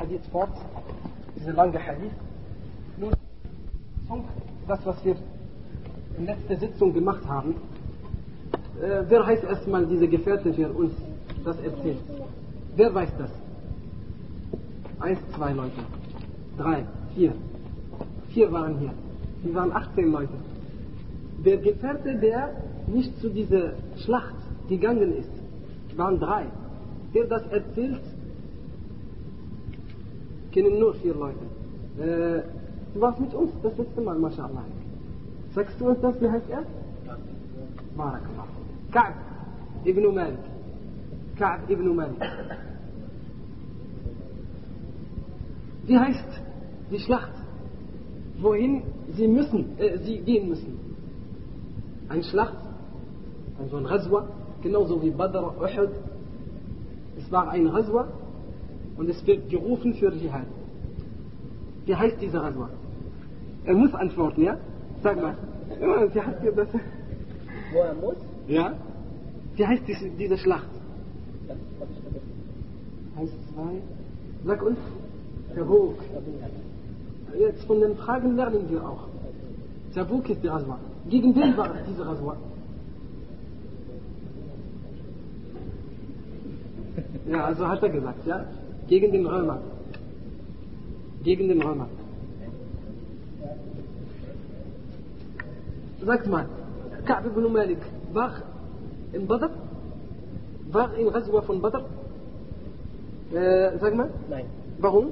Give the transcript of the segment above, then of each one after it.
Hadith fort, diese lange Hadith. Nun, das, was wir in letzter Sitzung gemacht haben, wer heißt erstmal diese Gefährte für uns das erzählt? Wer weiß das? 1, 2 Leute, 3, 4. 4 waren hier. Wir waren 18 Leute. Der Gefährte, der nicht zu dieser Schlacht gegangen ist, waren 3. Der das erzählt, kennen nur 4 Leute. Du warst mit uns das letzte Mal, mashallah. Sagst du uns das, wie heißt er? Barakallah. Ka'b ibn Malik. Ka'b ibn Malik. Wie heißt die Schlacht, wohin sie gehen müssen? Eine Schlacht, also ein Ghazwa, genauso wie Badr, Uhud. Es war ein Ghazwa und es wird gerufen für Jihad. Wie heißt diese Ghazwa? Er muss antworten, ja? Sag mal. Ja, wie heißt das? Wo er muss? Ja? Wie heißt diese Schlacht? Das hab ich vergessen. 1, 2. Sag uns. Tabuk. Jetzt von den Fragen lernen wir auch. Tabuk ist die Ghazwa. Gegen wen war diese Ghazwa? Ja, also hat er gesagt, ja? Gegen den Römer. Gegen den Römer. Sagt mal, Ka'b ibn Malik war in Badr? War in Ghazwa von Badr? Sag mal. Nein. Warum?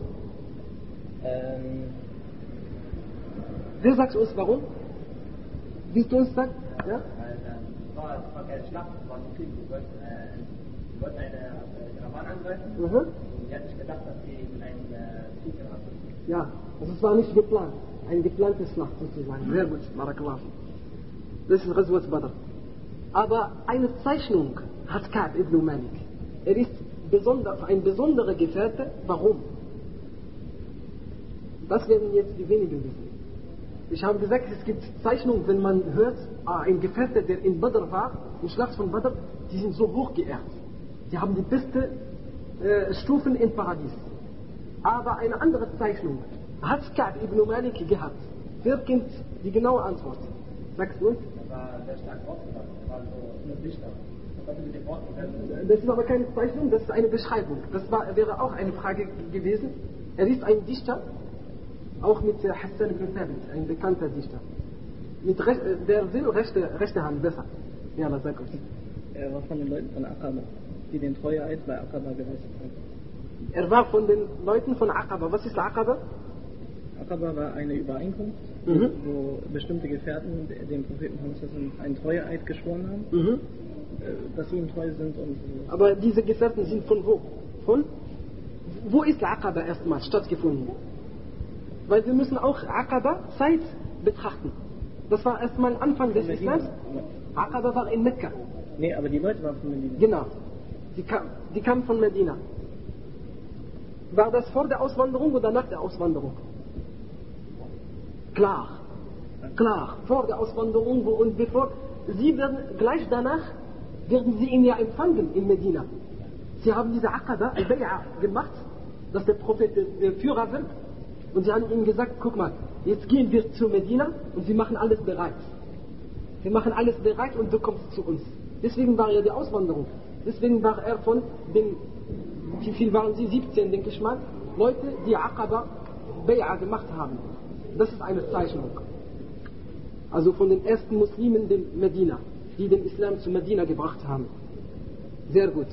Wer sagt uns warum? Willst du uns sagen? Ja? Es war keine Schlacht, es war ein Krieg. Die wollten eine Karawane angreifen. Und die hatten nicht gedacht, dass sie in einen Krieg geraten. Ja, also es war nicht geplant. Eine geplante Schlacht sozusagen. Sehr gut, Barakallah. Das ist Ghazwat Badr. Aber eine Zeichnung hat Ka'b ibn Malik. Er ist ein besonderer Gefährte. Warum? Das werden jetzt die wenigen wissen. Ich habe gesagt, es gibt Zeichnungen, wenn man hört, ein Gefährte, der in Badr war, in Schlacht von Badr, die sind so hoch geehrt. Die haben die besten Stufen im Paradies. Aber eine andere Zeichnung hat Ka'b ibn Malik gehabt. Wer kennt die genaue Antwort? Sagst du uns? Er war sehr stark aufgewachsen, er war so ein Dichter. Mit den Worten Das ist aber keine Zeichnung, das ist eine Beschreibung. Das wäre auch eine Frage gewesen. Er ist ein Dichter, auch mit Hassan ibn Thabit, ein bekannter Dichter. Der will rechte Hand besser. Ja, das sag uns. Er war von den Leuten von Aqaba, die den Treueeid bei Aqaba geleistet haben. Er war von den Leuten von Aqaba. Was ist Aqaba? Aqaba war eine Übereinkunft, wo bestimmte Gefährten dem Propheten einen Treueeid geschworen haben, dass sie ihm treu sind. Aber diese Gefährten sind von wo? Wo ist Aqaba erstmal stattgefunden? Weil wir müssen auch Aqaba Zeit betrachten. Das war erstmal Anfang des Islams. Aqaba war in Mekka. Nee, aber die Leute waren von Medina. Genau. Die kamen von Medina. War das vor der Auswanderung oder nach der Auswanderung? Klar, vor der Auswanderung und bevor, gleich danach werden sie ihn ja empfangen in Medina. Sie haben diese Aqaba, Al-Bay'a gemacht, dass der Prophet der Führer wird, und sie haben ihm gesagt, guck mal, jetzt gehen wir zu Medina und wir machen alles bereit. Wir machen alles bereit und du kommst zu uns. Deswegen war ja die Auswanderung. Deswegen war er von den, wie viel waren sie? 17, denke ich mal, Leute, die Aqaba Bay'a gemacht haben. Das ist eine Zeichnung. Also von den ersten Muslimen in Medina, die den Islam zu Medina gebracht haben. Sehr gut.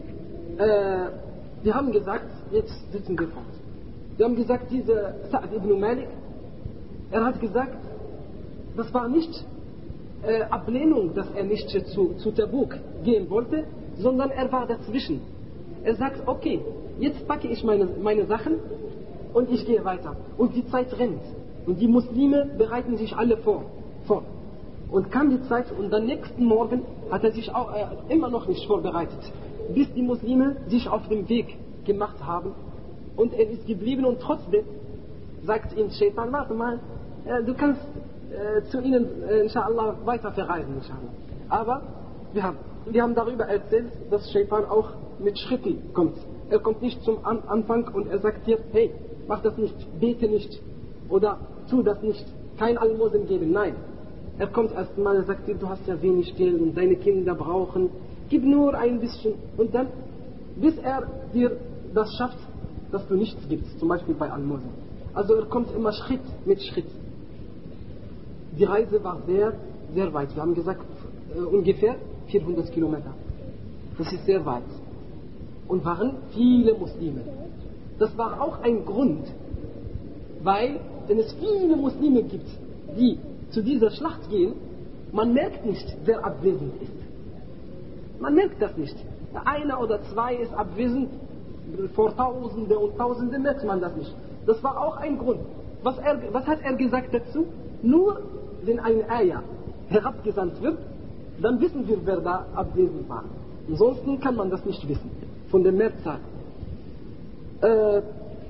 Wir haben gesagt, jetzt sitzen wir fort. Wir haben gesagt, dieser Sa'd ibn Malik, er hat gesagt, das war nicht Ablehnung, dass er nicht zu Tabuk gehen wollte, sondern er war dazwischen. Er sagt, okay, jetzt packe ich meine Sachen und ich gehe weiter. Und die Zeit rennt. Und die Muslime bereiten sich alle vor. Und kam die Zeit und am nächsten Morgen hat er sich auch, immer noch nicht vorbereitet. Bis die Muslime sich auf den Weg gemacht haben. Und er ist geblieben und trotzdem sagt ihm Shaitan, warte mal, du kannst zu ihnen inshallah weiter verreisen. Inshallah. Aber wir haben darüber erzählt, dass Shaitan auch mit Schritten kommt. Er kommt nicht zum Anfang und er sagt dir, hey, mach das nicht, bete nicht oder tu das nicht, kein Almosen geben. Nein, er kommt erstmal, er sagt dir, du hast ja wenig Geld und deine Kinder brauchen, gib nur ein bisschen. Und dann, bis er dir das schafft, dass du nichts gibst, zum Beispiel bei Almosen. Also er kommt immer Schritt mit Schritt. Die Reise war sehr, sehr weit. Wir haben gesagt, ungefähr 400 Kilometer. Das ist sehr weit. Und waren viele Muslime. Das war auch ein Grund, weil, wenn es viele Muslime gibt, die zu dieser Schlacht gehen, man merkt nicht, wer abwesend ist. Man merkt das nicht. Einer oder zwei ist abwesend, vor Tausende und Tausende merkt man das nicht. Das war auch ein Grund. Was hat er gesagt dazu? Nur wenn ein Ayah herabgesandt wird, dann wissen wir, wer da abwesend war. Ansonsten kann man das nicht wissen, von der Mehrzahl. Wir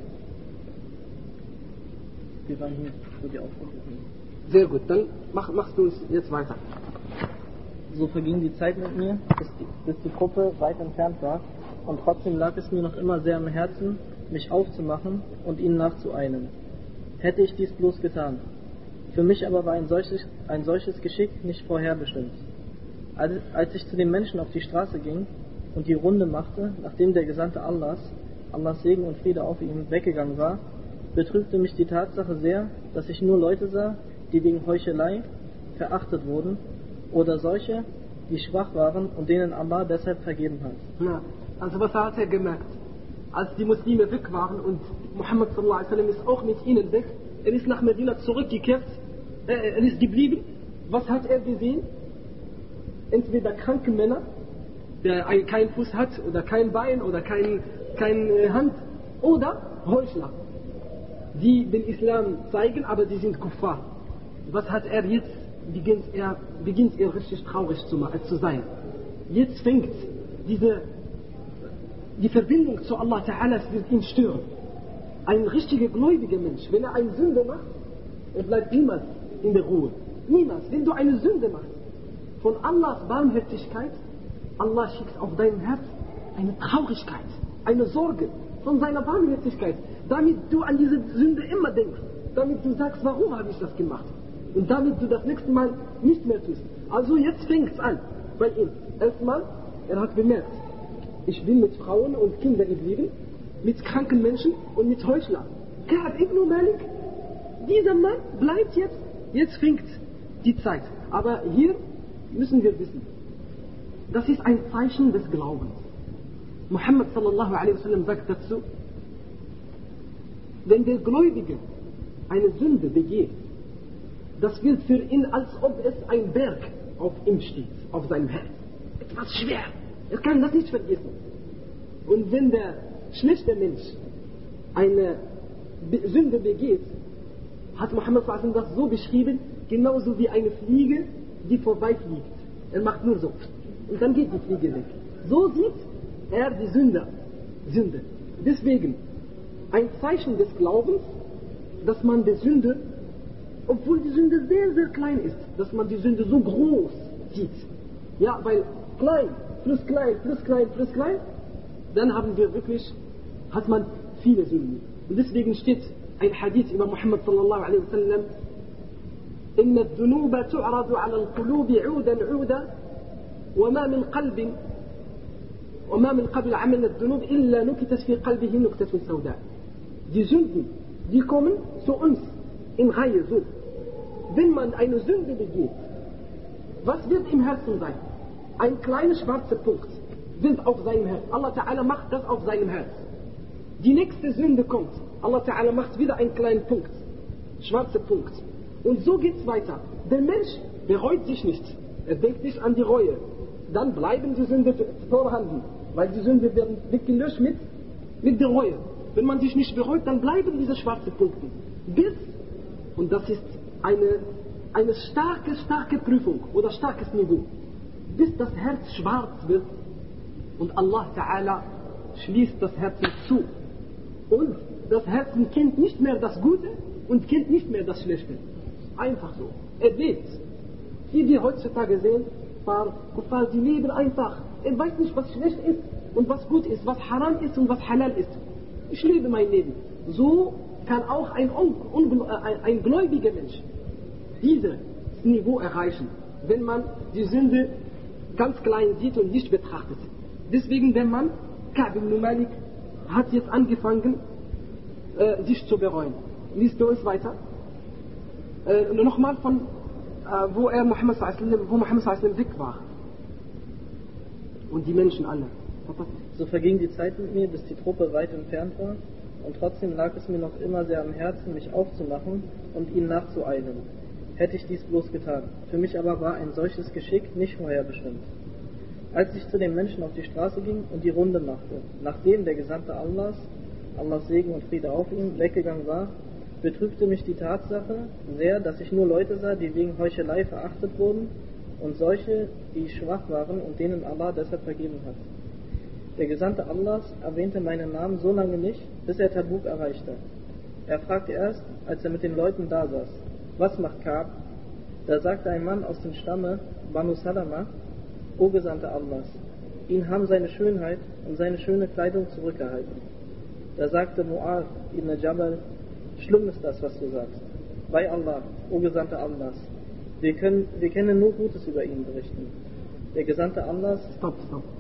waren hier, wo die aufgerufen. Sehr gut, dann machst du uns jetzt weiter. So verging die Zeit mit mir, bis die Gruppe weit entfernt war, und trotzdem lag es mir noch immer sehr am Herzen, mich aufzumachen und ihnen nachzueilen. Hätte ich dies bloß getan. Für mich aber war ein solches Geschick nicht vorherbestimmt. Als ich zu den Menschen auf die Straße ging und die Runde machte, nachdem der Gesandte Allahs Segen und Friede auf ihm, weggegangen war, betrübte mich die Tatsache sehr, dass ich nur Leute sah, die wegen Heuchelei verachtet wurden, oder solche, die schwach waren und denen Allah deshalb vergeben hat. Ja, also was hat er gemerkt? Als die Muslime weg waren und Muhammad sallallahu alaihi wasallam ist auch mit ihnen weg, er ist nach Medina zurückgekehrt, er ist geblieben. Was hat er gesehen? Entweder kranke Männer, der keinen Fuß hat oder kein Bein oder keine Hand, oder Heuchler, die den Islam zeigen, aber die sind Kuffar. Was hat er jetzt? Beginnt er richtig traurig zu sein. Jetzt fängt die Verbindung zu Allah Ta'ala wird ihn stören. Ein richtiger gläubiger Mensch, wenn er eine Sünde macht, er bleibt niemals in der Ruhe. Niemals. Wenn du eine Sünde machst, von Allahs Barmherzigkeit, Allah schickt auf dein Herz eine Traurigkeit, eine Sorge von seiner Barmherzigkeit, damit du an diese Sünde immer denkst, damit du sagst, warum habe ich das gemacht? Und damit du das nächste Mal nicht mehr tust. Also jetzt fängt es an bei ihm. Erstmal, er hat bemerkt, ich bin mit Frauen und Kindern geblieben, mit kranken Menschen und mit Heuchlern. Ka'b ibn Malik, dieser Mann bleibt jetzt fängt die Zeit. Aber hier müssen wir wissen, das ist ein Zeichen des Glaubens. Muhammad sallallahu alaihi wasallam sagt dazu, wenn der Gläubige eine Sünde begeht, das wird für ihn, als ob es ein Berg auf ihm steht, auf seinem Herz. Etwas schwer. Er kann das nicht vergessen. Und wenn der schlechte Mensch eine Sünde begeht, hat Muhammad sallallahu alaihi wasallam das so beschrieben, genauso wie eine Fliege, die vorbeifliegt. Er macht nur so. Und dann geht die Fliege weg. So sieht er die Sünde. Deswegen ein Zeichen des Glaubens, dass man die Sünde, obwohl die Sünde sehr, sehr klein ist, dass man die Sünde so groß sieht. Ja, weil klein, plus klein, plus klein, plus klein, dann hat man viele Sünden. Und deswegen steht ein Hadith über Muhammad sallallahu alaihi wasallam, إن الذنوب تعرض على القلوب عودا عودا وما من قبل عمل الذنوب إلا نكتت في قلبه نكتة سوداء. Die Sünden, die kommen zu uns in Reihe so. Wenn man eine Sünde begeht, was wird im Herzen sein? Ein kleiner schwarzer Punkt wird auf seinem Herz. Allah Ta'ala macht das auf seinem Herz. Die nächste Sünde kommt. Allah Ta'ala macht wieder einen kleinen Punkt. Schwarzer Punkt. Und so geht's weiter. Der Mensch bereut sich nicht. Er denkt nicht an die Reue. Dann bleiben die Sünden vorhanden. Weil die Sünden werden weggelöscht mit der Reue. Wenn man sich nicht bereut, dann bleiben diese schwarzen Punkte. Und das ist eine starke Prüfung oder starkes Niveau. Bis das Herz schwarz wird und Allah Ta'ala schließt das Herz zu. Und das Herz kennt nicht mehr das Gute und kennt nicht mehr das Schlechte. Einfach so. Er lebt. Wie wir heutzutage sehen, Kuffar, die leben einfach. Er weiß nicht, was schlecht ist und was gut ist, was haram ist und was halal ist. Ich lebe mein Leben. So kann auch ein gläubiger Mensch dieses Niveau erreichen, wenn man die Sünde ganz klein sieht und nicht betrachtet. Deswegen, der Mann, Ka'b ibn Malik, hat jetzt angefangen, sich zu bereuen. Liest du uns weiter? Nochmal von, wo Muhammad s.a.w. weg war. Und die Menschen alle. So verging die Zeit mit mir, bis die Truppe weit entfernt war, und trotzdem lag es mir noch immer sehr am Herzen, mich aufzumachen und ihnen nachzueilen. Hätte ich dies bloß getan. Für mich aber war ein solches Geschick nicht vorherbestimmt. Als ich zu den Menschen auf die Straße ging und die Runde machte, nachdem der Gesandte Allahs Segen und Friede auf ihn, weggegangen war, betrübte mich die Tatsache sehr, dass ich nur Leute sah, die wegen Heuchelei verachtet wurden, und solche, die schwach waren und denen Allah deshalb vergeben hat. Der Gesandte Allahs erwähnte meinen Namen so lange nicht, bis er Tabuk erreichte. Er fragte erst, als er mit den Leuten da saß, was macht Ka'b? Da sagte ein Mann aus dem Stamme Banu Salama, O Gesandte Allahs, ihn haben seine Schönheit und seine schöne Kleidung zurückgehalten. Da sagte Mu'adh ibn Jabal, schlimm ist das, was du sagst. Bei Allah, O Gesandte Allahs, wir können nur Gutes über ihn berichten. Der Gesandte Allahs... Stopp.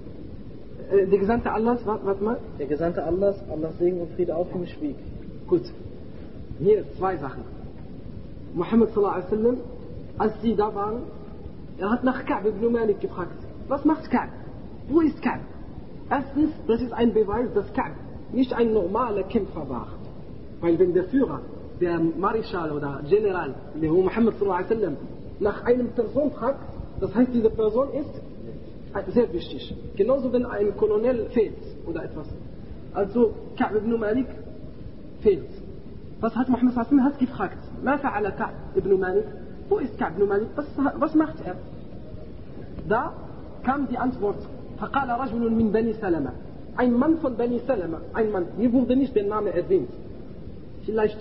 Der Gesandte Allahs, warte mal. Der Gesandte Allahs, Allahs Segen und Friede auf ihn, schwieg. Gut. Hier zwei Sachen. Muhammad s.a.w., als sie da waren, er hat nach Ka'b ibn Malik gefragt. Was macht Ka'b? Wo ist Ka'b? Erstens, das ist ein Beweis, dass Ka'b nicht ein normaler Kämpfer war. Weil wenn der Führer, der Marischal oder General, der Muhammad s.a.w., nach einer Person fragt, das heißt, diese Person ist sehr wichtig. Genauso wenn ein Kolonel fehlt oder etwas. Also Ka'b ibn Malik fehlt. Was hat Muhammad s.a.w. hat gefragt? Ma fa'ala Ka'b ibn Malik? Wo ist Ka'b ibn Malik? Was macht er? Da kam die Antwort. فقال رجل من بني سلمة. Ein Mann von Bani Salama. Ein Mann. Hier wurde nicht der Name erwähnt. Vielleicht,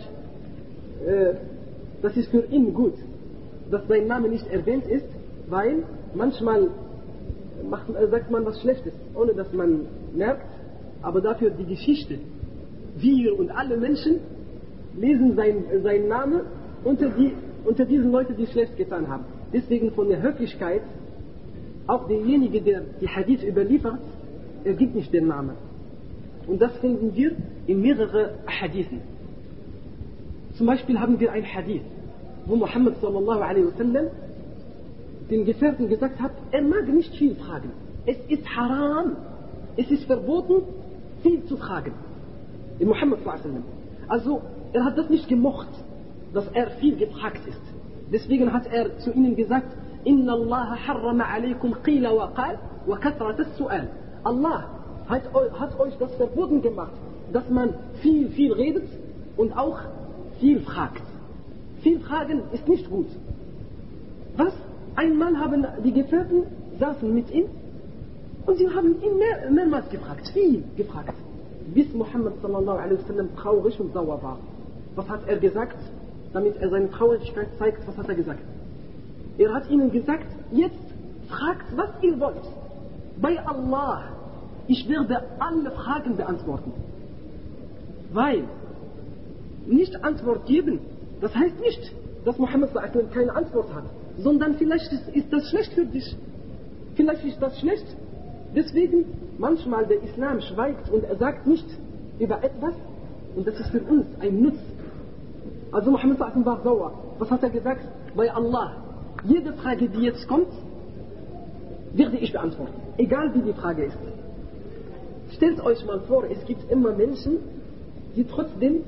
das ist für ihn gut, dass sein Name nicht erwähnt ist, weil manchmal sagt man was Schlechtes, ohne dass man merkt, aber dafür die Geschichte. Wir und alle Menschen lesen seinen Namen unter diesen Leuten, die schlecht getan haben. Deswegen von der Höflichkeit, auch derjenige, der die Hadith überliefert, er gibt nicht den Namen. Und das finden wir in mehreren Hadithen. Zum Beispiel haben wir ein Hadith, wo Muhammad sallallahu alaihi wasallam den Gefährten gesagt hat, er mag nicht viel fragen. Es ist haram. Es ist verboten, viel zu fragen. In Muhammad sallallahu alaihi wasallam. Also, er hat das nicht gemocht, dass er viel gefragt ist. Deswegen hat er zu ihnen gesagt, Inna Allah harrama alaykum qila wa qal wa kathrat as-su'al. Allah hat euch das verboten gemacht, dass man viel redet und auch viel fragt. Viel fragen ist nicht gut. Was? Einmal haben die Gefährten saßen mit ihm und sie haben ihn mehrmals gefragt, viel gefragt, bis Muhammad sallallahu alaihi wasallam traurig und sauer war. Was hat er gesagt? Damit er seine Traurigkeit zeigt, was hat er gesagt? Er hat ihnen gesagt, jetzt fragt, was ihr wollt. Bei Allah, ich werde alle Fragen beantworten. Weil, nicht Antwort geben, das heißt nicht, dass Muhammad sallallahu alaihi wasallam keine Antwort hat, sondern vielleicht ist das schlecht für dich. Vielleicht ist das schlecht. Deswegen, manchmal der Islam schweigt und er sagt nicht über etwas und das ist für uns ein Nutz. Also Muhammad sallallahu alaihi wasallam war sauer. Was hat er gesagt? Bei Allah, jede Frage, die jetzt kommt, werde ich beantworten. Egal wie die Frage ist. Stellt euch mal vor, es gibt immer Menschen, die trotzdem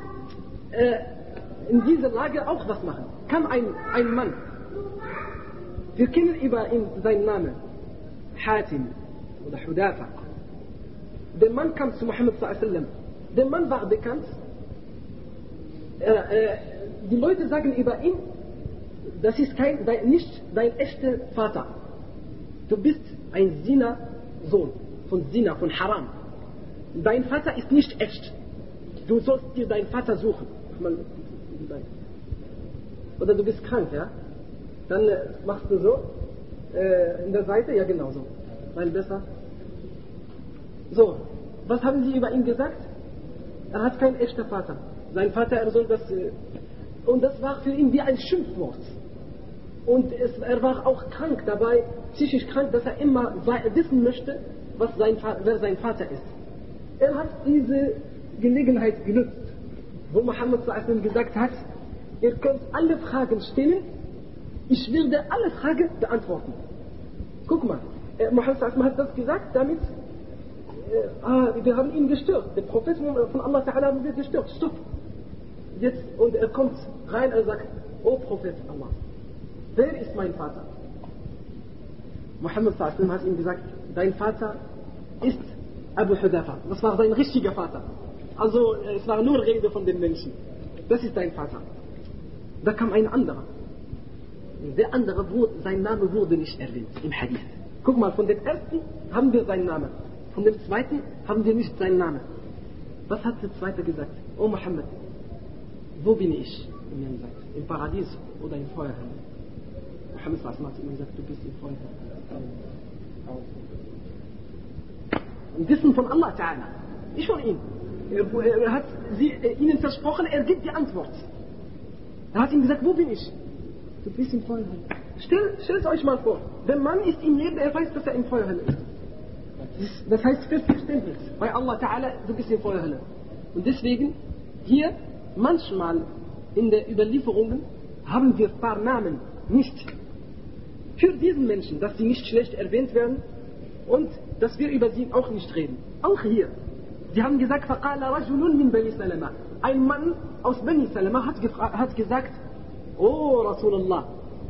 in dieser Lage auch was machen. Kann ein Mann, wir kennen über ihn seinen Namen, Hatim oder Hudafa. Der Mann kam zu Muhammad sallallahu alaihi wasallam. Der Mann war bekannt. Die Leute sagen über ihn, das ist nicht dein echter Vater. Du bist ein Zina-Sohn, von Zina, von Haram. Dein Vater ist nicht echt. Du sollst dir deinen Vater suchen. Oder du bist krank, ja? Dann machst du so, in der Seite, ja genau so. Weil besser. So, was haben sie über ihn gesagt? Er hat keinen echten Vater. Sein Vater, er soll das... Und das war für ihn wie ein Schimpfwort. Und er war auch krank dabei, psychisch krank, dass er immer wissen möchte, wer sein Vater ist. Er hat diese Gelegenheit genutzt, wo Muhammad gesagt hat, ihr könnt alle Fragen stellen, ich werde alle Fragen beantworten. Guck mal, Muhammad hat das gesagt, damit wir haben ihn gestört. Der Prophet von Allah Ta'ala haben wir gestört. Stopp. Jetzt, und er kommt rein und sagt, O Prophet Allah, wer ist mein Vater? Muhammad hat ihm gesagt, dein Vater ist Abu Hudhafa. Das war sein richtiger Vater. Also es war nur Rede von den Menschen. Das ist dein Vater. Da kam ein anderer. Der andere, sein Name wurde nicht erwähnt im Hadith. Guck mal, von dem ersten haben wir seinen Namen. Von dem zweiten haben wir nicht seinen Namen. Was hat der zweite gesagt? Oh Muhammad, wo bin ich? Im Paradies oder im Feuerhölle? Muhammad hat ihm gesagt, du bist im Feuerhölle. Ein Wissen von Allah Ta'ala, nicht von ihm. Er hat ihnen versprochen, er gibt die Antwort. Er hat ihm gesagt, wo bin ich? Du bist im Feuerhölle. Stellt euch mal vor, der Mann ist im Leben, er weiß, dass er im Feuerhölle ist. Das heißt selbstverständlich, bei Allah Ta'ala, du bist im Feuerhölle. Und deswegen, hier, manchmal in der Überlieferungen, haben wir ein paar Namen nicht für diesen Menschen, dass sie nicht schlecht erwähnt werden und dass wir über sie auch nicht reden. Auch hier. Sie haben gesagt, فَقَالَ رَجُلٌ مِنْ بَنِي سَلَمَةَ. Ein Mann aus Bani Salama hat gesagt, oh Rasulullah,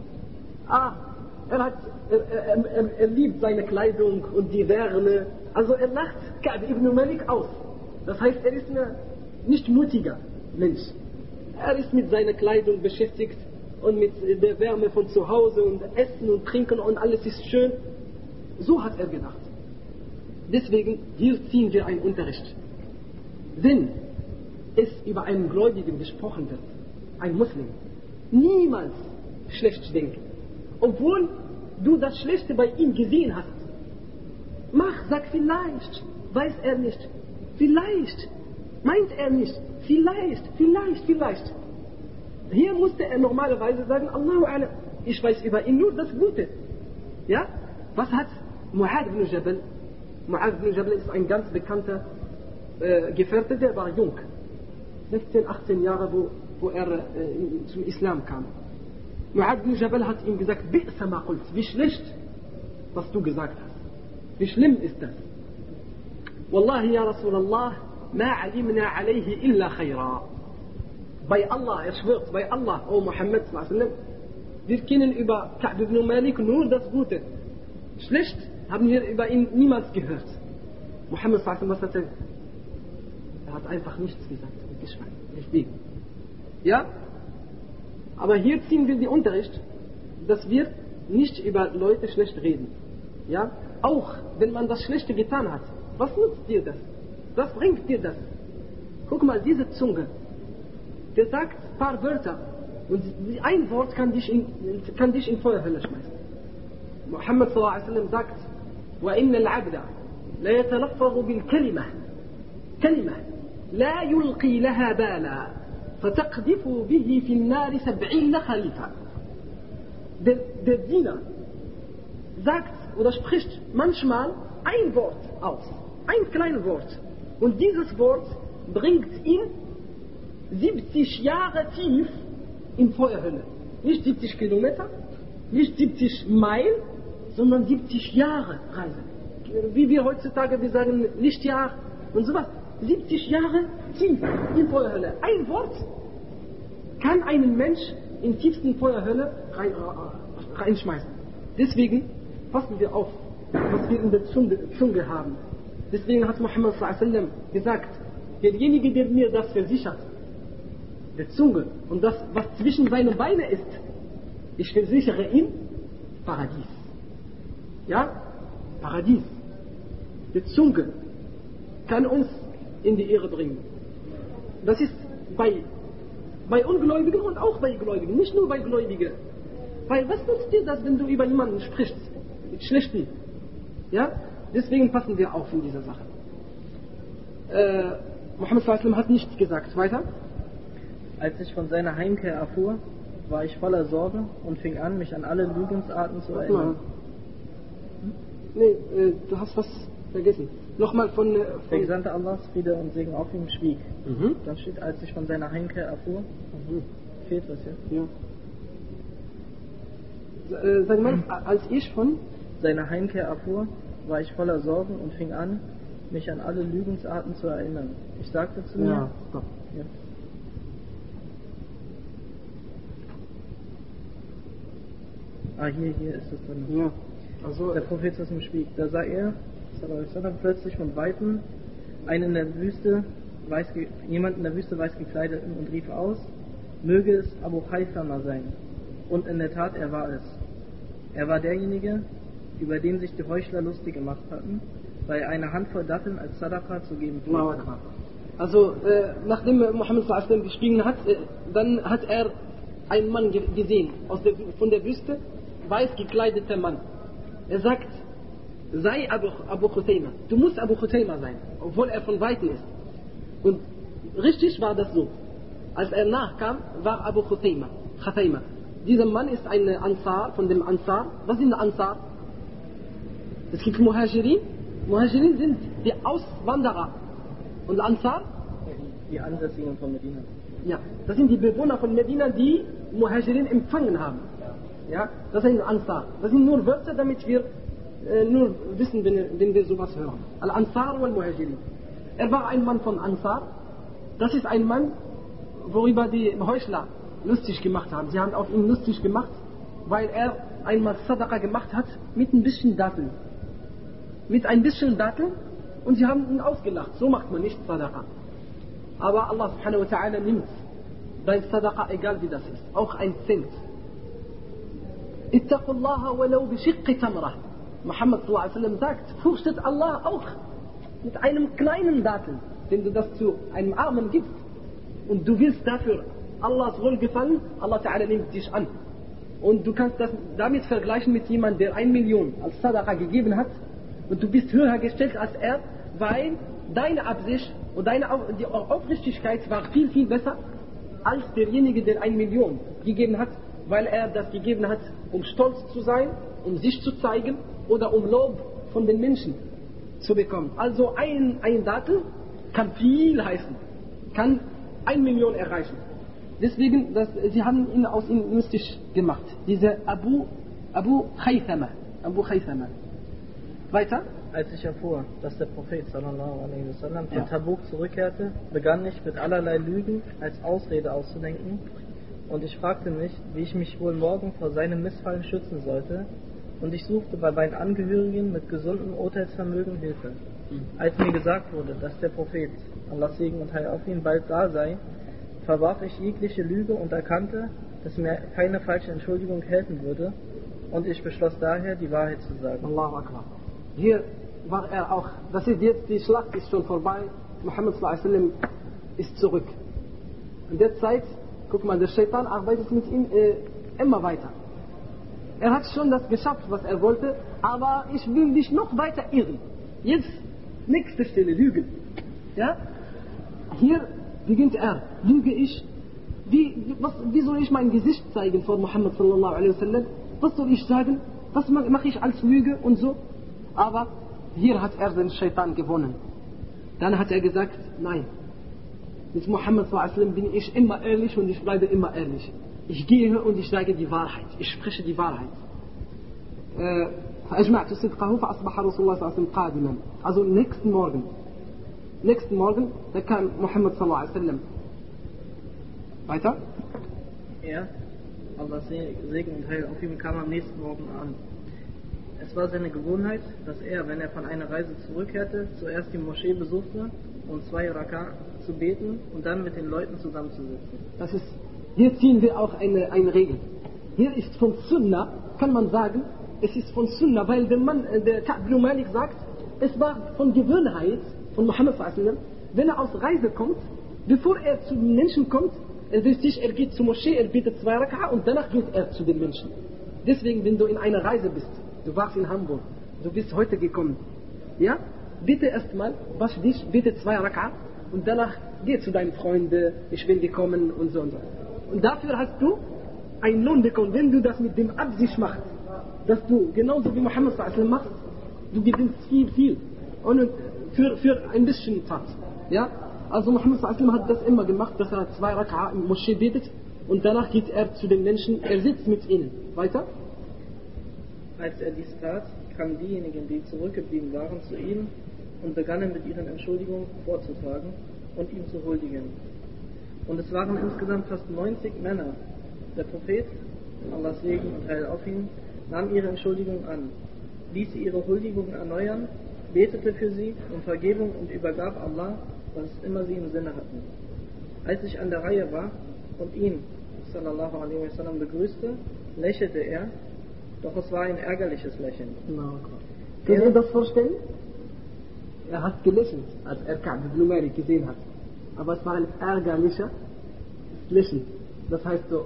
er liebt seine Kleidung und die Wärme. Also er lacht Ka'b ibn Malik aus. Das heißt, er ist ein nicht mutiger Mensch. Er ist mit seiner Kleidung beschäftigt und mit der Wärme von zu Hause und Essen und Trinken und alles ist schön. So hat er gedacht. Deswegen, hier ziehen wir einen Unterricht. Wenn es über einen Gläubigen gesprochen wird, ein Muslim, niemals schlecht denken. Obwohl du das Schlechte bei ihm gesehen hast. Sag vielleicht, weiß er nicht. Vielleicht, meint er nicht. Vielleicht. Hier musste er normalerweise sagen, Allahu A'lam, ich weiß über ihn nur das Gute. Ja? Was hat Mu'adh ibn Jabal? Mu'adh ibn Jabal ist ein ganz bekannter Gefährte, der war jung. 16, 18 Jahre, wo er zum Islam kam. Mu'adh ibn Jabal hat ihm gesagt, bi'sa ma qult, wie schlecht, was du gesagt hast. Wie schlimm ist das? Wallahi ya Rasulallah, ma alimna alayhi illa khayra. Bei Allah, er schwört, bei Allah, O Muhammad sallam, wir kennen über Ka'b ibn Malik nur das Gute. Schlecht haben wir über ihn niemals gehört. Muhammad sallam, was hat er? Er hat einfach nichts gesagt und geschweigt. Deswegen. Ja? Aber hier ziehen wir den Unterricht, dass wir nicht über Leute schlecht reden. Ja? Auch wenn man das Schlechte getan hat. Was nutzt dir das? Was bringt dir das? Guck mal, diese Zunge, der sagt ein paar Wörter und ein Wort kann dich in Feuerhölle schmeißen. Muhammad sallallahu alaihi wasallam sagt, وَإِنَّ الْعَبْدَ لَا يَتَلَفَّظُ بِالْكَلِمَةِ كَلِمَةِ لَا يُلْقِي لَهَا بَالًا فَتَقْذِفُ بِهِ فِي النَّارِ 70 خَرِيفًا. Der Diener sagt oder spricht manchmal ein Wort aus, ein kleines Wort. Und dieses Wort bringt ihn 70 Jahre tief in Feuerhölle. Nicht 70 Kilometer, nicht 70 Meilen, sondern 70 Jahre Reise. Wie wir heutzutage, wir sagen Lichtjahr und sowas. 70 Jahre tief in Feuerhölle. Ein Wort kann einen Mensch in tiefsten Feuerhölle reinschmeißen. Deswegen passen wir auf, was wir in der Zunge haben. Deswegen hat Muhammad sallallahu alaihi wasallam gesagt, derjenige, der mir das versichert, der Zunge und das, was zwischen seinen Beinen ist, ich versichere ihm Paradies. Ja? Paradies. Die Zunge kann uns in die Irre bringen. Das ist bei Ungläubigen und auch bei Gläubigen, nicht nur bei Gläubigen. Weil was nutzt dir das, wenn du über jemanden sprichst? Mit Schlechten. Ja? Deswegen passen wir auf in dieser Sache. Muhammad sallallahu hat nichts gesagt. Weiter. Als ich von seiner Heimkehr erfuhr, war ich voller Sorge und fing an, mich an alle Lügensarten zu erinnern. Nee, du hast was vergessen. Nochmal von Der Gesandte Allahs, Friede und Segen auf ihm, schwieg. Mhm. Dann steht, als ich von seiner Heimkehr erfuhr, fehlt was jetzt? Ja. Sag mal, als ich von Seiner Heimkehr erfuhr, war ich voller Sorgen und fing an, mich an alle Lügensarten zu erinnern. Ich sagte zu mir, stopp. ja. Hier ist es drin. Ja. Also Der Prophet aus dem schwieg. Da sah er, plötzlich von Weitem jemand in der Wüste weiß gekleideten und rief aus, möge es Abu Haythama sein. Und in der Tat, er war es. Er war derjenige, über den sich die Heuchler lustig gemacht hatten, weil er eine Handvoll Datteln als Sadaqa zu geben pflegte. Also, nachdem Muhammad sallallahu alaihi wasallam geschwiegen hat, dann hat er einen Mann gesehen, von der Wüste, weiß gekleideter Mann. Er sagt, sei Abu Khutayma. Du musst Abu Khutayma sein, obwohl er von Weitem ist. Und richtig war das so. Als er nachkam, war Abu Khutayma. Dieser Mann ist ein Ansar, von dem Ansar. Was sind Ansar? Es gibt Muhajirin. Muhajirin sind die Auswanderer. Und Ansar? Die Ansässigen von Medina. Ja, das sind die Bewohner von Medina, die Muhajirin empfangen haben. Ja, das sind Ansar. Das sind nur Wörter, damit wir nur wissen, wenn wir sowas hören. Al-Ansar wal Muhajirin. Er war ein Mann von Ansar. Das ist ein Mann, worüber die Heuchler lustig gemacht haben. Sie haben auf ihn lustig gemacht, weil er einmal Sadaqa gemacht hat mit ein bisschen Datteln. Mit ein bisschen Datteln, und sie haben ihn ausgelacht. So macht man nicht Sadaqa. Aber Allah subhanahu wa ta'ala nimmt dein Sadaqa, egal wie das ist. Auch ein Cent. Ittaqullaha walau bishiqqi tamrah. Muhammad sallallahu alaihi wasallam sagt, fürchtet Allah auch mit einem kleinen Dattel, wenn du das zu einem Armen gibst und du willst dafür Allahs Wohlgefallen, Allah Ta'ala nimmt dich an. Und du kannst das damit vergleichen mit jemandem, der 1 Million als Sadaqa gegeben hat, und du bist höher gestellt als er, weil deine Absicht und die Aufrichtigkeit war viel, viel besser als derjenige, der 1 Million gegeben hat, weil er das gegeben hat, um stolz zu sein, um sich zu zeigen oder um Lob von den Menschen zu bekommen. Also ein Dattel kann viel heißen, kann 1 Million erreichen. Deswegen, sie haben ihn aus ihm lustig gemacht. Dieser Abu Haythama. Weiter? Als ich erfuhr, dass der Prophet sallallahu alaihi wasallam von Tabuk zurückkehrte, begann ich mit allerlei Lügen als Ausrede auszudenken, und ich fragte mich, wie ich mich wohl morgen vor seinem Missfallen schützen sollte, und ich suchte bei meinen Angehörigen mit gesundem Urteilsvermögen Hilfe. Als mir gesagt wurde, dass der Prophet, Allahs Segen und Heil auf ihn, bald da sei, verwarf ich jegliche Lüge und erkannte, dass mir keine falsche Entschuldigung helfen würde, und ich beschloss daher, die Wahrheit zu sagen. Allahu Akbar. Hier war er auch, das ist jetzt, die Schlacht ist schon vorbei, Muhammad sallallahu alaihi wasallam ist zurück. In der Zeit, guck mal, der Shaitan arbeitet mit ihm immer weiter. Er hat schon das geschafft, was er wollte, aber ich will dich noch weiter irren. Jetzt, nächste Stelle, Lügen. Ja? Hier beginnt er, lüge ich. Wie soll ich mein Gesicht zeigen vor Muhammad sallallahu alaihi wasallam? Was soll ich sagen? Was mache ich als Lüge und so? Aber hier hat er den Shaitan gewonnen. Dann hat er gesagt, nein, mit Muhammad sallallahu alaihi wasallam bin ich immer ehrlich und ich bleibe immer ehrlich. Ich gehe und ich sage die Wahrheit. Ich spreche die Wahrheit. فأجمعت صدقه فأصبح رسول الله صلى الله عليه وسلم قادما. Also nächsten Morgen, da kam Muhammad sallallahu alaihi wasallam. Weiter? Er, Allahs Segen und Heil auf ihm, kam am nächsten Morgen an. Es war seine Gewohnheit, dass er, wenn er von einer Reise zurückkehrte, zuerst die Moschee besuchte, um 2 Raka zu beten und dann mit den Leuten zusammenzusitzen. Hier ziehen wir auch eine Regel. Hier ist von Sunnah, kann man sagen, es ist von Sunnah, weil der Ka'b ibn Malik sagt, es war von Gewohnheit von Muhammad sallallahu alaihi wasallam, wenn er aus Reise kommt, bevor er zu den Menschen kommt, er geht zur Moschee, er betet 2 Raka und danach geht er zu den Menschen. Deswegen, wenn du in einer Reise bist, du warst in Hamburg, du bist heute gekommen, ja, bitte erstmal, wasch dich, bitte 2 Raka und danach geh zu deinen Freunden, ich bin gekommen und so und so. Und dafür hast du einen Lohn bekommen, wenn du das mit dem Absicht machst, dass du genauso wie Muhammad s.a.w. machst, du gewinnst viel. Und für ein bisschen Zeit. Ja? Also Muhammad s.a.w. hat das immer gemacht, dass er 2 Raka im Moschee betet und danach geht er zu den Menschen, er sitzt mit ihnen. Weiter? Als er dies tat, kamen diejenigen, die zurückgeblieben waren, zu ihm und begannen mit ihren Entschuldigungen vorzutragen und ihm zu huldigen. Und es waren insgesamt fast 90 Männer. Der Prophet, Allahs Segen und Heil auf ihn, nahm ihre Entschuldigung an, ließ sie ihre Huldigungen erneuern, betete für sie um Vergebung und übergab Allah, was immer sie im Sinne hatten. Als ich an der Reihe war und ihn, sallallahu alaihi wasallam, begrüßte, lächelte er, doch es war ein ärgerliches Lächeln. Können Sie das vorstellen? Er hat gelächelt, als er Ka'b ibn Malik gesehen hat. Aber es war ein ärgerliches Lächeln. Das heißt so,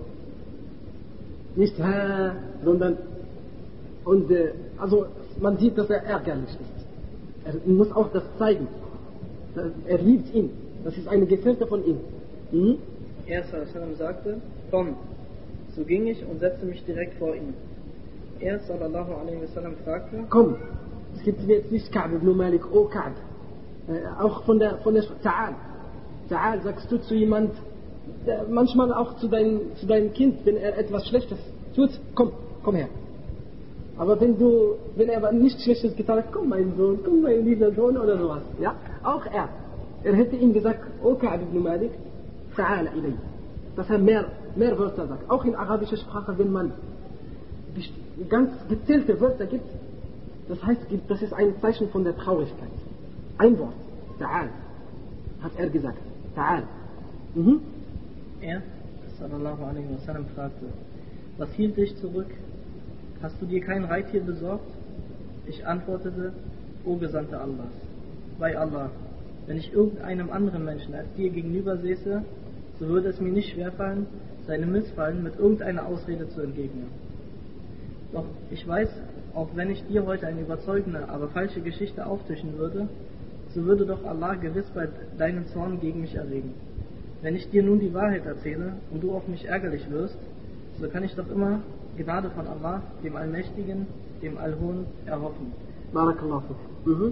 nicht sondern also man sieht, dass er ärgerlich ist. Er muss auch das zeigen. Er liebt ihn. Das ist eine Gefährte von ihm. Mhm. Er sagte, komm. So ging ich und setzte mich direkt vor ihn. Er sallallahu alaihi wasallam fragte, komm. Es gibt jetzt nicht Ka'b ibn Malik, oh Ka'b. Auch von der Ta'al. Ta'al sagst du zu jemand, manchmal auch zu deinem Kind, wenn er etwas Schlechtes tut, komm her. Aber wenn er nichts Schlechtes getan hat, komm mein Sohn, komm mein lieber Sohn oder sowas. Ja? Auch er. Er hätte ihm gesagt, O Ka'b ibn Malik, ta'ala ilay. Dass er mehr Wörter sagt. Auch in arabischer Sprache, wenn man ganz gezählte Wörter gibt, das heißt, das ist ein Zeichen von der Traurigkeit. Ein Wort, ta'al, hat er gesagt. Ta'al. Mhm. Er, sallallahu alaihi wasallam, fragte, was hielt dich zurück? Hast du dir kein Reittier besorgt? Ich antwortete, O Gesandter Allahs, bei Allah, wenn ich irgendeinem anderen Menschen als dir gegenüber säße, so würde es mir nicht schwerfallen, seinem Missfallen mit irgendeiner Ausrede zu entgegnen. Doch ich weiß, auch wenn ich dir heute eine überzeugende, aber falsche Geschichte auftischen würde, so würde doch Allah gewiss bei deinem Zorn gegen mich erregen. Wenn ich dir nun die Wahrheit erzähle und du auf mich ärgerlich wirst, so kann ich doch immer Gnade von Allah, dem Allmächtigen, dem Allhohen, erhoffen. Barakallahu. Mhm.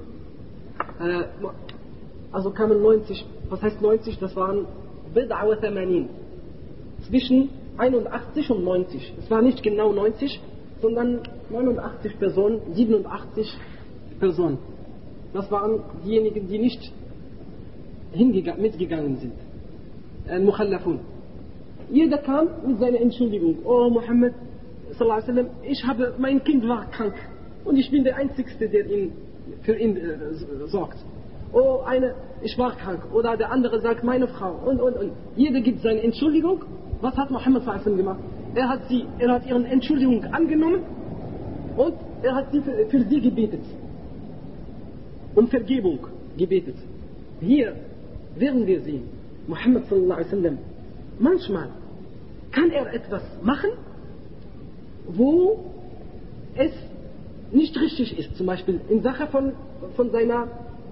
Also kamen 90, was heißt 90? Das waren Bid'a wa Thamanin. Zwischen 81 und 90. Es war nicht genau 90, sondern 89 Personen, 87 Personen. Das waren diejenigen, die nicht mitgegangen sind. Mukhallafun. Jeder kam mit seiner Entschuldigung. Oh Muhammad, sallallahu alaihi wasallam, mein Kind war krank und ich bin der Einzige, der für ihn sorgt. Oh, ich war krank. Oder der andere sagt, meine Frau. Und. Jeder gibt seine Entschuldigung. Was hat Muhammad sallallahu alaihi wasallam gemacht? Er hat ihre Entschuldigung angenommen und er hat für sie gebetet. Um Vergebung gebetet. Hier werden wir sehen, Muhammad sallallahu alaihi wasallam, manchmal kann er etwas machen, wo es nicht richtig ist. Zum Beispiel in Sache von seiner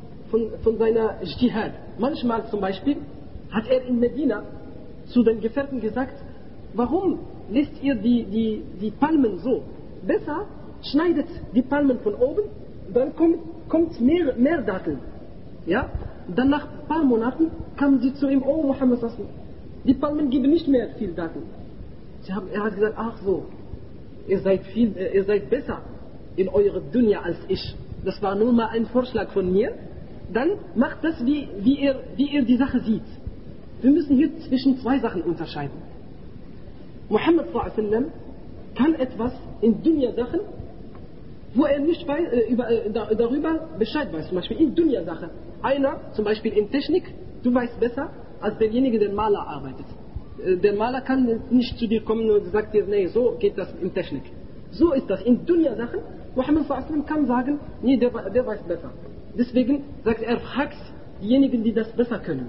Ijtihad. Manchmal zum Beispiel hat er in Medina zu den Gefährten gesagt, warum lässt ihr die Palmen so? Besser schneidet die Palmen von oben, dann kommt mehr Datteln. Ja? Dann nach ein paar Monaten kamen sie zu ihm, oh Muhammad, die Palmen geben nicht mehr viel Datteln. Er hat gesagt, ach so, ihr seid besser in eurer Dunya als ich. Das war nur mal ein Vorschlag von mir. Dann macht das, wie ihr die Sache sieht. Wir müssen hier zwischen 2 Sachen unterscheiden. Muhammad sallallahu alaihi wasallam kann etwas in Dunya-Sachen, wo er nicht darüber Bescheid weiß. Zum Beispiel in Dunya-Sachen. Einer, zum Beispiel in Technik, du weißt besser als derjenige, der Maler arbeitet. Der Maler kann nicht zu dir kommen und sagt dir, nee, so geht das in Technik. So ist das. In Dunya-Sachen, Muhammad sallallahu alaihi wasallam kann sagen, nee, der weiß besser. Deswegen sagt er, fragt diejenigen, die das besser können.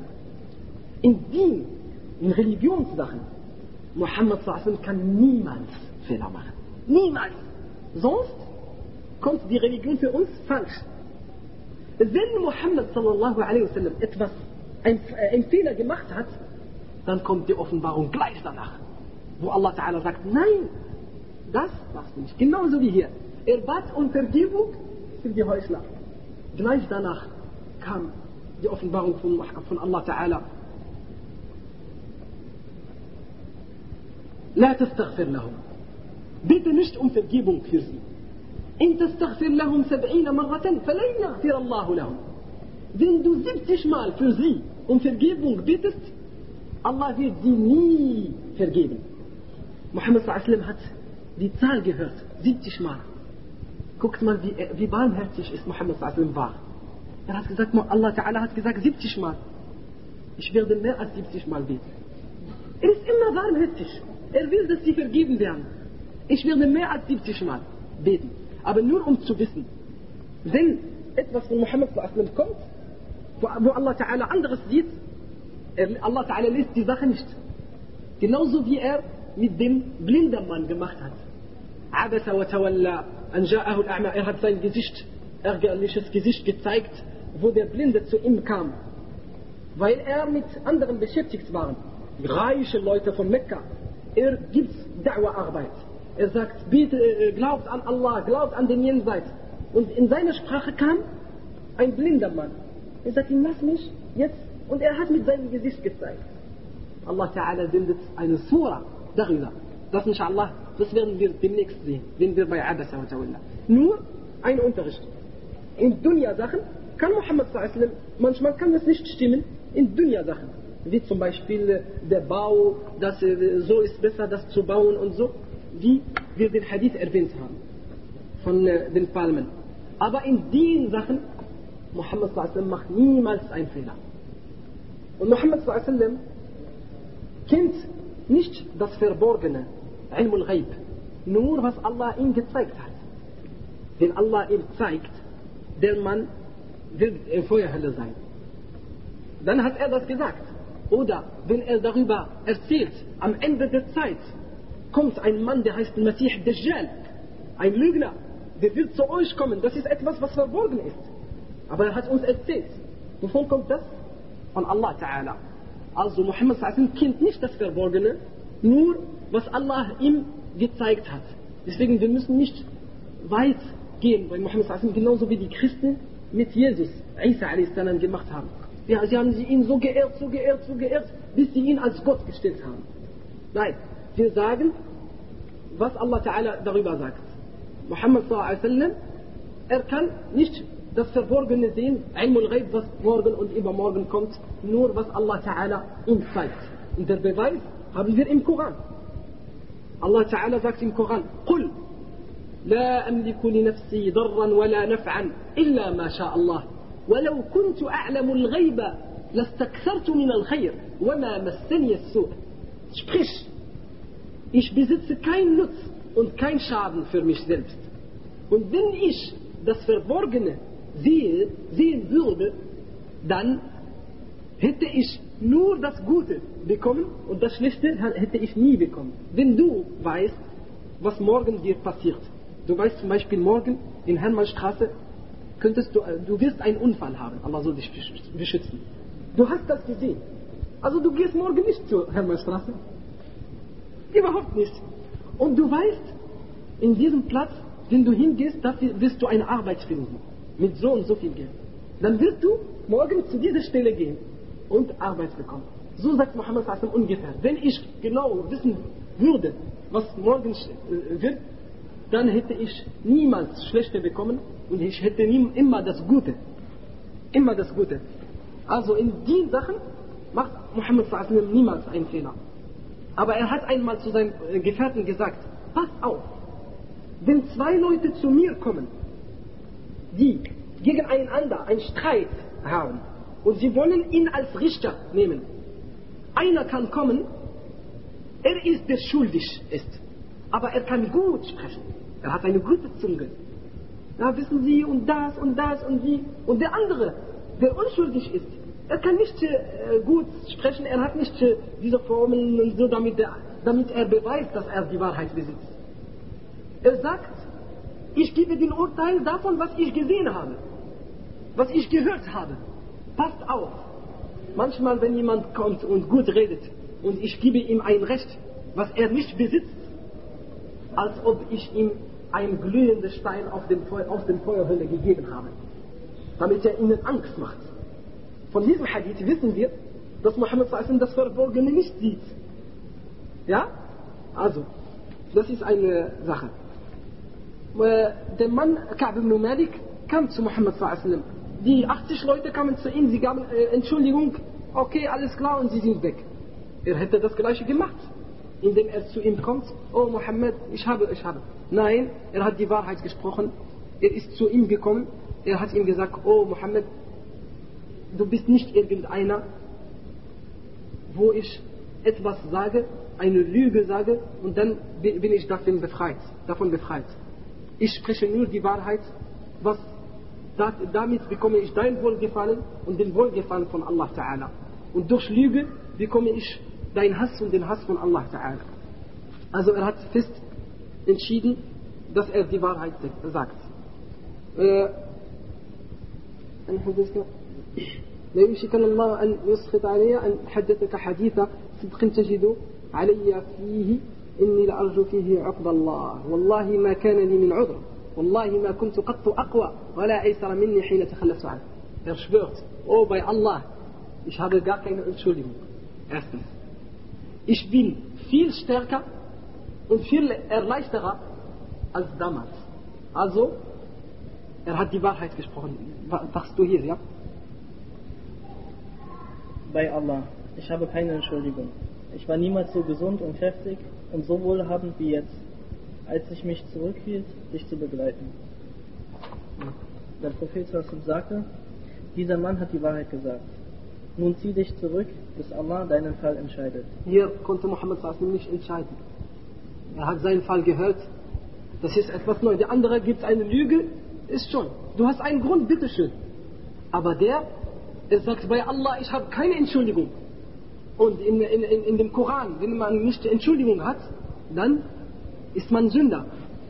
In Religionssachen, Muhammad sallallahu alaihi wasallam kann niemals Fehler machen. Niemals. Sonst kommt die Religion für uns falsch. Wenn Muhammad sallallahu alaihi wasallam etwas, ein Fehler gemacht hat, dann kommt die Offenbarung gleich danach, wo Allah Ta'ala sagt, nein, das machst du nicht. Genauso wie hier. Er bat um Vergebung für die Heuchler. Gleich danach kam die Offenbarung von Allah Ta'ala. لا تستغفر لهم. Bitte nicht um Vergebung für sie. إن تستغفر لهم 70 مرة فلن يغفر الله لهم. Wenn du 70 Mal für sie um Vergebung bittest, Allah wird sie nie vergeben. Muhammad sallallahu alaihi wasallam hat die Zahl gehört, 70 Mal. Guckt mal, wie barmherzig ist Muhammad sallallahu alaihi wasallam war. Er hat gesagt, Allah Ta'ala hat gesagt 70 Mal. Ich werde mehr als 70 Mal beten. Er ist immer barmherzig. Er will, dass sie vergeben werden. Ich werde mehr als 70 Mal beten. Aber nur um zu wissen, wenn etwas von Muhammad sallallahu alaihi wasallam kommt, wo Allah Ta'ala anderes sieht, Allah Ta'ala lässt die Sache nicht. Genauso wie er mit dem blinden Mann gemacht hat. Abasa wa tawalla an ja'ahu al-a'ma. Er hat sein Gesicht, ärgerliches Gesicht gezeigt, wo der Blinde zu ihm kam. Weil er mit anderen beschäftigt war. Reiche Leute von Mekka. Er gibt Da'wa-Arbeit. Er sagt, bitte, glaubt an Allah, glaubt an den Jenseits. Und in seiner Sprache kam ein blinder Mann. Er sagt ihm, lass mich jetzt. Und er hat mit seinem Gesicht gezeigt. Allah Ta'ala sendet eine Surah darüber. Das inshallah, das werden wir demnächst sehen, wenn wir bei Abasa wa Tawalla. Nur ein Unterricht. In Dunya-Sachen kann Muhammad sallallahu alaihi wasallam, manchmal kann das nicht stimmen, in Dunya-Sachen. Wie zum Beispiel der Bau, dass so ist besser, das zu bauen und so, wie wir den Hadith erwähnt haben, von den Palmen. Aber in den Sachen, Muhammad sallallahu alaihi wasallam macht niemals einen Fehler. Und Muhammad sallallahu alaihi wasallam kennt nicht das Verborgene, Ilmul Ghaib, nur was Allah ihm gezeigt hat. Wenn Allah ihm zeigt, der Mann wird in Feuerhölle sein, dann hat er das gesagt. Oder wenn er darüber erzählt, am Ende der Zeit kommt ein Mann, der heißt Masih Dajjal, ein Lügner, der wird zu euch kommen. Das ist etwas, was verborgen ist. Aber er hat uns erzählt. Wovon kommt das? Von Allah Ta'ala. Also Muhammad sallallahu alaihi wasallam kennt nicht das Verborgene, nur was Allah ihm gezeigt hat. Deswegen, wir müssen nicht weit gehen bei Muhammad sallallahu alaihi wasallam, genauso wie die Christen mit Jesus, Isa a.s. gemacht haben. Ja, sie haben ihn so geehrt, bis sie ihn als Gott gestellt haben. Nein, wir sagen, was Allah Ta'ala darüber sagt. Muhammad sallallahu alaihi wasallam, er kann nicht das Verborgene sehen, Ilmul Ghaib, was morgen und übermorgen kommt, nur was Allah Ta'ala ihm zeigt. Und der Beweis haben wir im Koran. Allah Ta'ala sagt im Koran, قُلْ لَا أَمْلِكُ لِنَفْسِي ضَرًّا وَلَا نَفْعًا إِلَّا مَا شَاءَ اللَّهُ وَلَوْ كُنْتُ أَعْلَمُ الْغَيْبَ لَاسْتَكْثَرْتُ مِنَ الْخَيْرِ وَمَا مَسَّنِيَ السُّوءُ. Sprich, ich besitze keinen Nutz und keinen Schaden für mich selbst. Und wenn ich das Verborgene sehen würde, dann hätte ich nur das Gute bekommen und das Schlechte hätte ich nie bekommen. Wenn du weißt, was morgen dir passiert, du weißt zum Beispiel morgen in Hermannstraße, du wirst einen Unfall haben, Allah soll dich beschützen. Du hast das gesehen. Also du gehst morgen nicht zur Hermannstraße. Überhaupt nicht. Und du weißt, in diesem Platz, wenn du hingehst, wirst du eine Arbeit finden. Mit so und so viel Geld. Dann wirst du morgen zu dieser Stelle gehen und Arbeit bekommen. So sagt Muhammad sallallahu alaihi wasallam ungefähr. Wenn ich genau wissen würde, was morgen wird, dann hätte ich niemals Schlechte bekommen und ich hätte immer das Gute. Immer das Gute. Also in den Sachen macht Muhammad sallallahu alaihi wasallam niemals einen Fehler. Aber er hat einmal zu seinen Gefährten gesagt, pass auf, wenn zwei Leute zu mir kommen, die gegeneinander einen Streit haben und sie wollen ihn als Richter nehmen. Einer kann kommen, er ist, der schuldig ist, aber er kann gut sprechen. Er hat eine gute Zunge. Ja, wissen Sie, und das und das und die. Und der andere, der unschuldig ist, er kann nicht gut sprechen, er hat nicht diese Formeln und so, damit er beweist, dass er die Wahrheit besitzt. Er sagt, ich gebe den Urteil davon, was ich gesehen habe. was ich gehört habe. Passt auf. Manchmal, wenn jemand kommt und gut redet und ich gebe ihm ein Recht, was er nicht besitzt, als ob ich ihm einen glühenden Stein aus dem Feuerhölle gegeben habe, damit er ihnen Angst macht. Von diesem Hadith wissen wir, dass Muhammad s.a.w. das Verborgene nicht sieht. Ja? Also, das ist eine Sache. Der Mann Ka'b ibn Malik kam zu Muhammad s.a.w. Die 80 Leute kamen zu ihm, sie gaben Entschuldigung, okay, alles klar, und sie sind weg. Er hätte das Gleiche gemacht, indem er zu ihm kommt, oh Muhammad, ich habe. Nein, er hat die Wahrheit gesprochen, er ist zu ihm gekommen, er hat ihm gesagt, oh Muhammad, du bist nicht irgendeiner, wo ich etwas sage, eine Lüge sage, und dann bin ich davon befreit. Ich spreche nur die Wahrheit, damit bekomme ich dein Wohlgefallen und den Wohlgefallen von Allah Ta'ala. Und durch Lüge bekomme ich dein Hass und den Hass von Allah Ta'ala. Also er hat fest entschieden, dass er die Wahrheit sagt. لا يوشكن الله أن يسخط علي أن حدثك حديث صدق تجد علي فيه إني لأرجو فيه عقب الله والله ما كان لي من عذر والله ما كنت قط أقوى ولا أيسر مني حين تخلفت عنه. Er schwört, oh bei Allah, ich habe gar keine Entschuldigung. Erstens, ich bin viel stärker und viel erleichterter als damals. Also, er hat die Wahrheit gesprochen. Sagst du hier, ja? Bei Allah, ich habe keine Entschuldigung. Ich war niemals so gesund und kräftig und so wohlhabend wie jetzt, als ich mich zurückhielt, dich zu begleiten. Der Prophet sagte, dieser Mann hat die Wahrheit gesagt. Nun zieh dich zurück, bis Allah deinen Fall entscheidet. Hier konnte Muhammad nicht entscheiden. Er hat seinen Fall gehört. Das ist etwas Neues. Der andere gibt eine Lüge, ist schon. Du hast einen Grund, bitteschön. Aber er sagt bei Allah, ich habe keine Entschuldigung. Und in dem Koran, wenn man nicht Entschuldigung hat, dann ist man Sünder.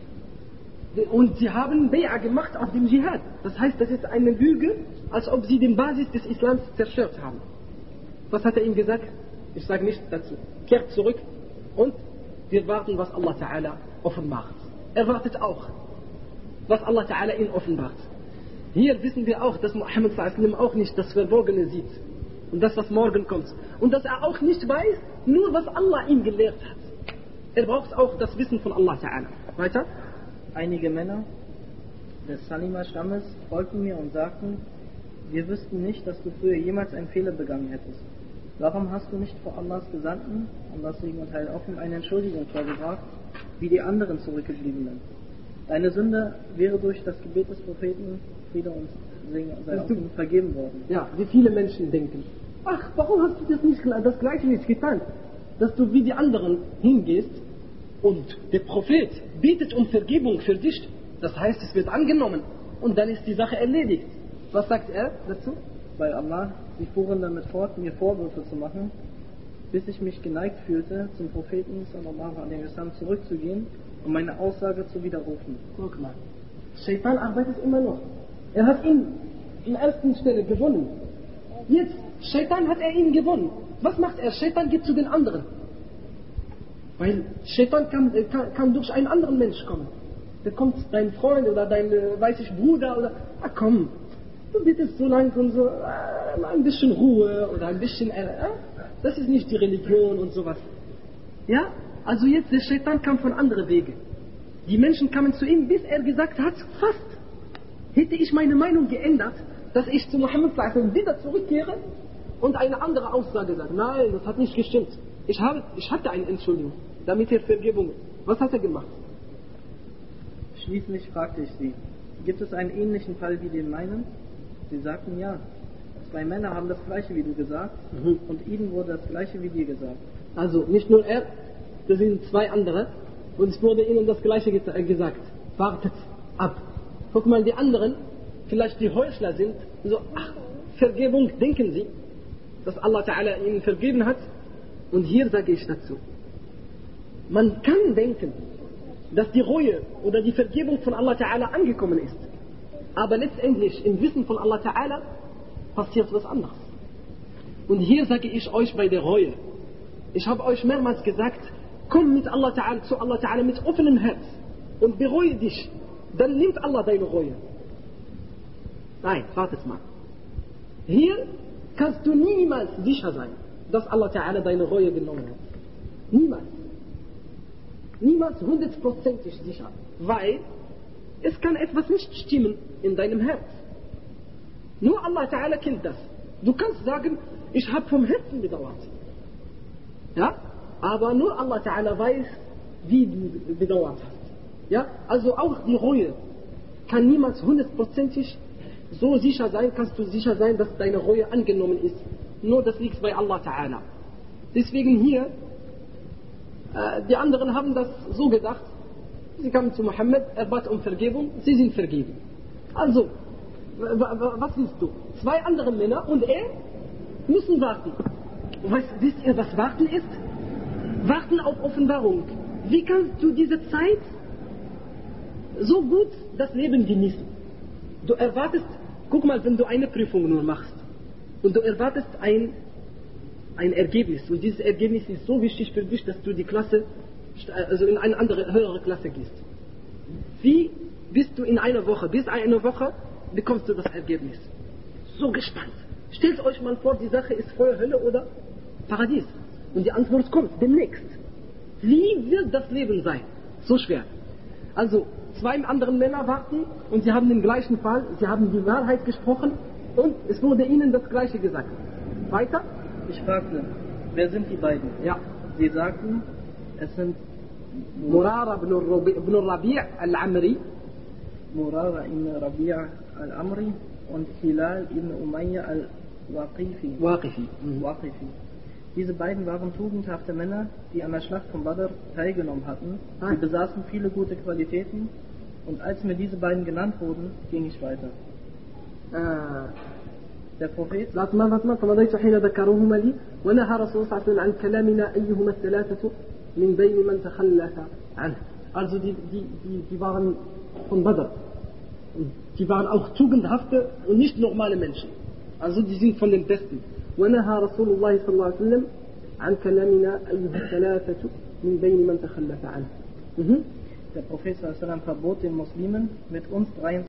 Und sie haben Bay'a gemacht auf dem Dschihad. Das heißt, das ist eine Lüge, als ob sie den Basis des Islams zerstört haben. Was hat er ihm gesagt? Ich sage nichts dazu. Kehrt zurück und wir warten, was Allah Ta'ala offenbart. Er wartet auch, was Allah Ta'ala ihn offenbart. Hier wissen wir auch, dass Muhammad s.a.w. auch nicht das Verborgene sieht. Und das, was morgen kommt. Und dass er auch nicht weiß, nur was Allah ihm gelehrt hat. Er braucht auch das Wissen von Allah Ta'ala. Weiter? Einige Männer des Salima-Stammes folgten mir und sagten, wir wüssten nicht, dass du früher jemals einen Fehler begangen hättest. Warum hast du nicht vor Allahs Gesandten, Allahs Segen und Heil offen, eine Entschuldigung vorgebracht, wie die anderen Zurückgebliebenen? Deine Sünde wäre durch das Gebet des Propheten, Friede und Segen sei auf ihn, vergeben worden. Ja, wie viele Menschen denken, ach, warum hast du das Gleiche nicht getan? Dass du wie die anderen hingehst und der Prophet bittet um Vergebung für dich. Das heißt, es wird angenommen und dann ist die Sache erledigt. Was sagt er dazu? Bei Allah, sie fuhren damit fort, mir Vorwürfe zu machen, bis ich mich geneigt fühlte, zum Propheten sallallahu alaihi wasallam zurückzugehen, um meine Aussage zu widerrufen. Guck mal, Shaitan arbeitet immer noch. Er hat ihn in erster Stelle gewonnen. Jetzt, Shaitan hat er ihn gewonnen. Was macht er? Shaitan geht zu den anderen. Weil Shaitan kann durch einen anderen Mensch kommen. Da kommt dein Freund oder dein, Bruder oder, komm, du bittest so lang und so, ein bisschen Ruhe oder ein bisschen, das ist nicht die Religion und sowas. Ja, also jetzt, der Shaitan kam von anderen Wege. Die Menschen kamen zu ihm, bis er gesagt hat, fast hätte ich meine Meinung geändert, dass ich zu Muhammad wieder zurückkehre und eine andere Aussage sage. Nein, das hat nicht gestimmt. Ich hatte eine Entschuldigung, damit er Vergebung. Was hat er gemacht? Schließlich fragte ich sie, gibt es einen ähnlichen Fall wie den meinen? Sie sagten ja. 2 Männer haben das Gleiche wie du gesagt und ihnen wurde das Gleiche wie dir gesagt. Also nicht nur er, das sind 2 andere und es wurde ihnen das Gleiche gesagt. Wartet ab. Guck mal, die anderen, vielleicht die Heuchler sind, so, Vergebung, denken sie, dass Allah Ta'ala ihnen vergeben hat. Und hier sage ich dazu, man kann denken, dass die Reue oder die Vergebung von Allah Ta'ala angekommen ist. Aber letztendlich im Wissen von Allah Ta'ala passiert was anderes. Und hier sage ich euch bei der Reue. Ich habe euch mehrmals gesagt, komm mit Allah Ta'ala, zu Allah Ta'ala mit offenem Herz und bereue dich. Dann nimmt Allah deine Reue. Nein, wartet mal. Hier kannst du niemals sicher sein, dass Allah Ta'ala deine Reue genommen hat. Niemals. Niemals 100%ig sicher. Weil es kann etwas nicht stimmen in deinem Herz. Nur Allah Ta'ala kennt das. Du kannst sagen, ich habe vom Herzen bedauert. Ja? Aber nur Allah Ta'ala weiß, wie du bedauert hast. Ja? Also auch die Reue kann niemals 100%ig so sicher sein, kannst du sicher sein, dass deine Reue angenommen ist. Nur das liegt bei Allah Ta'ala. Deswegen hier, die anderen haben das so gedacht, sie kamen zu Mohammed, er bat um Vergebung, sie sind vergeben. Also, was willst du? 2 andere Männer und er müssen warten. Wisst ihr, was warten ist? Warten auf Offenbarung. Wie kannst du diese Zeit so gut das Leben genießen? Du erwartest, guck mal, wenn du eine Prüfung nur machst und du erwartest ein Ergebnis und dieses Ergebnis ist so wichtig für dich, dass du die Klasse, also in eine andere, höhere Klasse gehst. Wie bist du in einer Woche? Bis eine Woche bekommst du das Ergebnis. So gespannt. Stellt euch mal vor, die Sache ist Feuer, Hölle oder Paradies. Und die Antwort kommt demnächst. Wie wird das Leben sein? So schwer. Also 2 anderen Männer warten und sie haben den gleichen Fall, sie haben die Wahrheit gesprochen und es wurde ihnen das Gleiche gesagt. Weiter? Ich fragte, wer sind die beiden? Ja. Sie sagten, es sind Murara ibn Rabi' al-Amri, Murara ibn Rabi' al-Amri und Hilal ibn Umayya al-Waqifi. Waqifi. Waqifi. Diese beiden waren tugendhafte Männer, die an der Schlacht von Badr teilgenommen hatten. Sie besaßen viele gute Qualitäten und als mir diese beiden genannt wurden, ging ich weiter. Der Prophet فمضيت حين ذكروهما لي ونهى رسول الله صلى الله عليه وسلم عن كلامنا أيهما الثلاثة من بين من تخلف عنه. Also die waren von Badr. Die waren auch tugendhafte und nicht normale Menschen. Also die sind von den Besten. ونهى رسول الله صلى الله عليه وسلم عن كلامنا أيها الثلاثة من بين من تخلف عنه. Der Prophet sallallahu alaihi wasallam verbot den Muslimen, mit uns dreien